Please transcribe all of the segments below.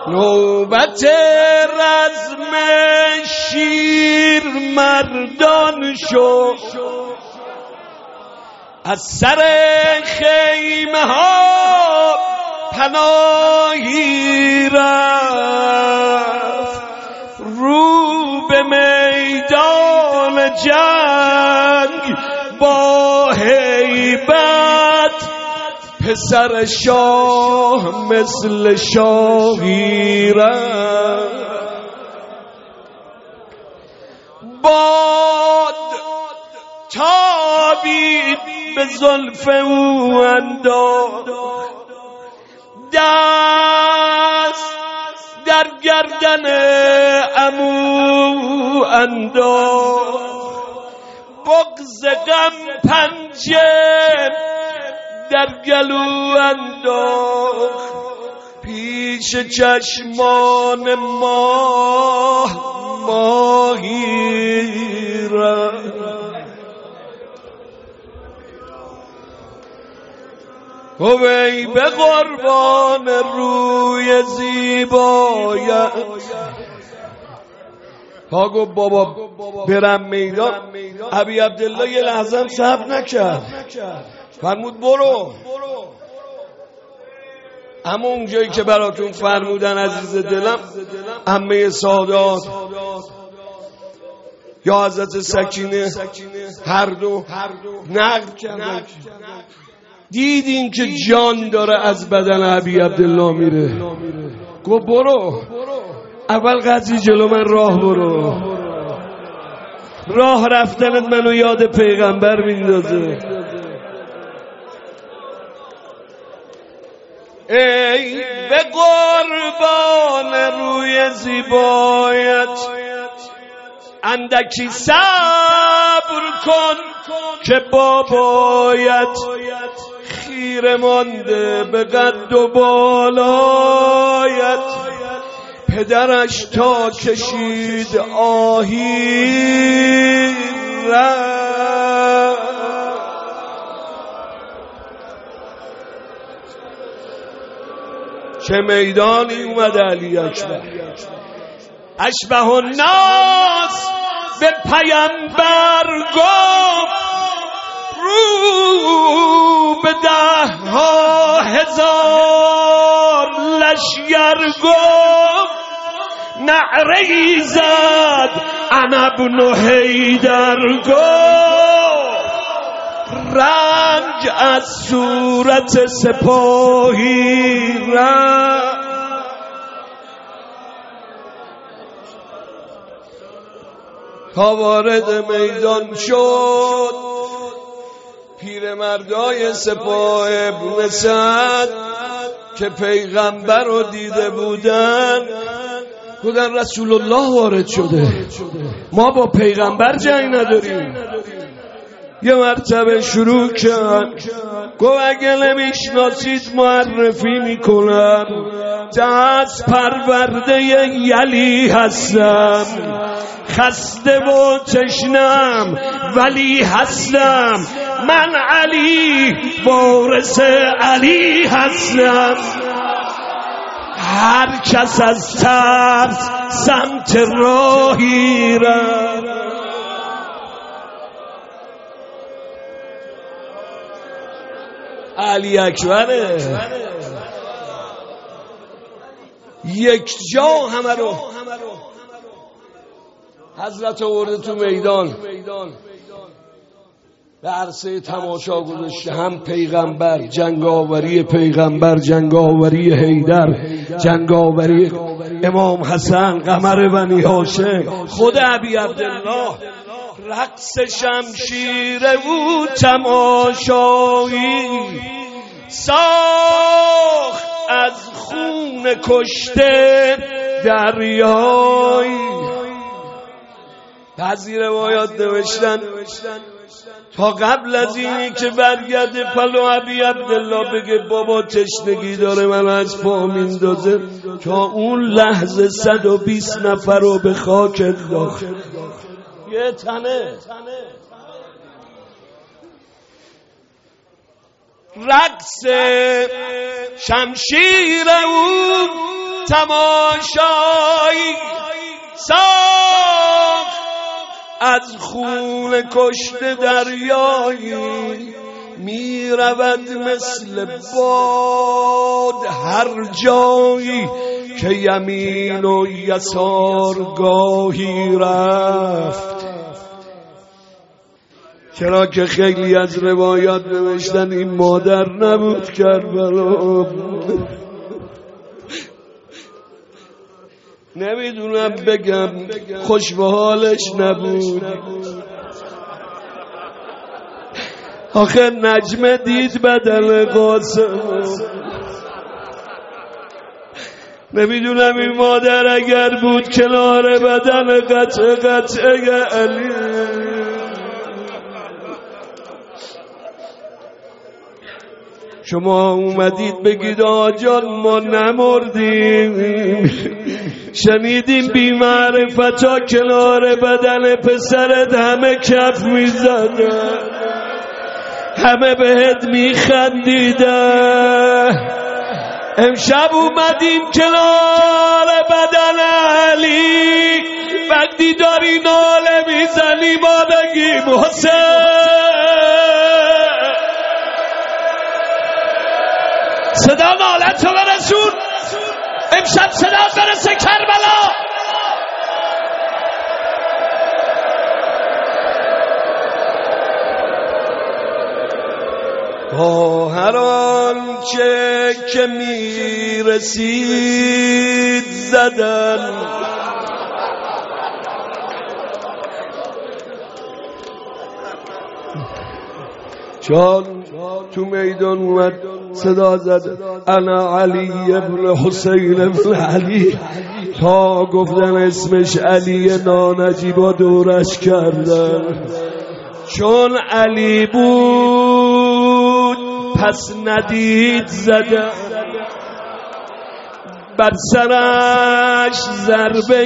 نوبت رزم شیر مردان شو، از سر خیمه ها پناهی رفت، رو به میدان جنگ با هیبت، پسر شاه مثل شاهی رفت. باد تابید به زلف او انداخت، دست در گردن عمو انداخت، بغض غم پنجه در گلو انداخت، پیش چشمان ماهی رفت. وی به قربان روی زیبایت. تا گفت بابا برم میدان، ابی عبدالله یه لحظه هم صبر نکرد، فرمود برو. اما اونجایی که براتون فرمودن عزیز دلم، عمه سادات یا حضرت سکینه هر دو نقل کردن، دیدین که جان داره از بدن ابی عبدالله میره. گفت برو، اول قضی جلو من راه برو، راه رفتنت منو یاد پیغمبر میندازه. ای به قربان روی زیبایت، اندکی صبر کن که بابایت خیره مانده به قد و بالایت. پدرش تا کشید آهی رفت، چه میدانی اومد علی اکبر. اشبه الناس به پیامبر گفت، رو به 10,000 لشگر گفت، نعره‌ای زد انا ابن حیدر گفت، رنج از صورت سپاهی رفت. تا وارد میدان شد، پیرمردای سپاه ابن سعد که پیغمبر رو دیده بودن، گفتن رسول الله وارد شده، ما با پیغمبر جنگ نداریم. یه مرتبه شروع کرد، گفت اگه نمیشناسید معرفی میکنم، دست پرورده یلی هستم، خسته و تشنم ولی هستم، من علی وارث علی هستم. هر کس از ترس سمت راهی رفت. علی اکبره یک جا همه رو حضرت آورده تو میدان، به عرصه تماشا گذاشته. هم پیغمبر، جنگاوری پیغمبر، جنگاوری حیدر، جنگاوری امام حسن قمر بنی هاشم، خود ابی عبدالله، رقص شمشیر او تماشایی، ساخت از خون کشته دریایی. بعضی روایات نوشتن تا قبل از اینی که برگرده پلو ابی عبدالله بگه بابا تشنگی داره من از پا میندازه، تا اون لحظه 120 نفر رو به خاک انداخت. یه تنه رقص شمشیر او تماشایی ساخت از خون کشته دریایی می رود مثل باد هر جایی که یمین و یسار گاهی رفت. چرا که خیلی از روایات نوشتن این مادر نبود کربلا. نمیدونم بگم خوش به حالش نبود. آخه نجمه دید بدن قاسم. نمیدونم این مادر اگر بود کنار بدن قطعه علی. شما اومدید بگید آجان ما نمردیم، شنیدیم بی معرفتا کنار بدن پسرت همه کف میزدن، همه بهت میخندیدن. امشب اومدیم کنار بدن علی، وقتی داری ناله میزنی ما بگیم حسین. صدا نالت رو برسون، امشب صدا برسه کربلا. با هر آنچه که میرسید زدن، چون تو میدان اومد صدا زد انا علی ابن حسین ابن علی، تا گفتن اسمش علی نانجیبا دورش کردن. چون علی بود پس ندید زدن، بر سرش ضربه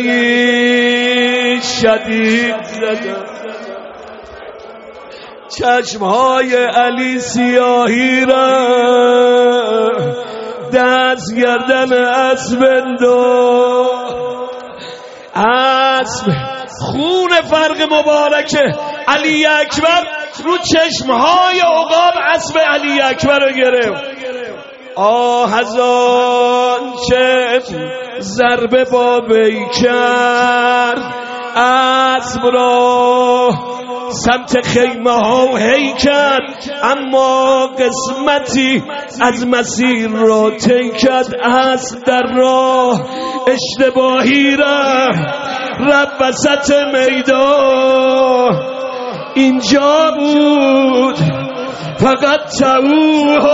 شدید زدن. چشمهای علی سیاهی را دست گردن اسب انداخت. اسب خون فرق مبارک علی اکبر رو چشمهای عقاب اسب علی اکبر رو گرفت. آه از آنچه ضربه با وی کرد، اسب را سمت خیمه ها هی کرد، اما قسمتی از مسیر را طی کرد. اسب در راه اشتباهی رفت وسط میدان. اینجا بود فقط توه،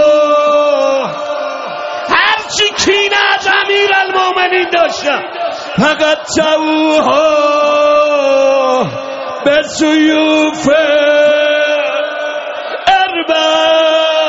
هرچی کینه از امیر المومنین داشتم، فقط توه به سیوف اربد.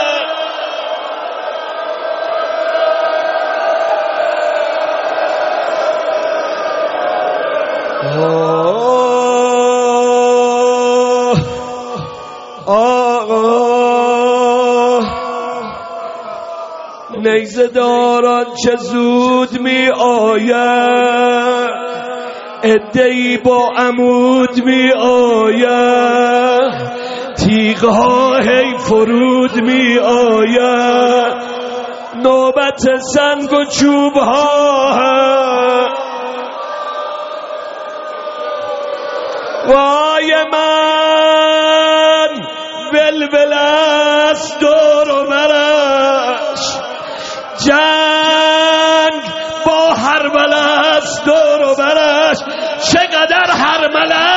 نیزه داران چه زود می آید، عده‌ای با عمود می آید، تیغ‌ها هی فرود می آید، نوبت سنگ و چوب‌ها. وای من ولول است دور و برش، جنگ با هرمله است دور و برش. چقدر هرمله